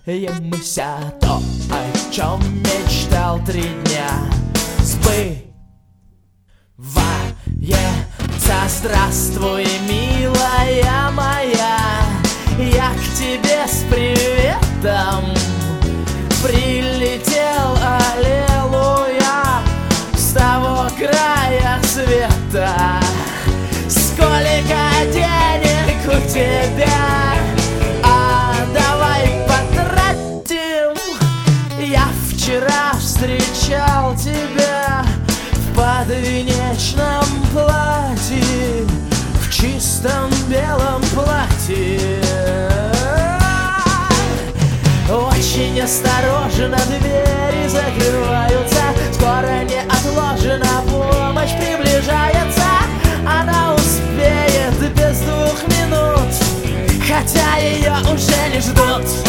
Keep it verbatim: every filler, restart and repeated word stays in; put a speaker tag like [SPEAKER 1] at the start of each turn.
[SPEAKER 1] сбываемся. То, о чем мечтал три дня, сбывается. Здравствуй, милая моя, я к тебе с приветом прилетел, аллилуйя, с того края света. Сколько денег у тебя? А давай потратим. Я вчера встречал тебя в подвенечном платье, в чистом белом платье. Очень осторожно двери закрываются, скоро неотложно помощь приближается. Она успеет без двух минут, хотя ее уже не ждут.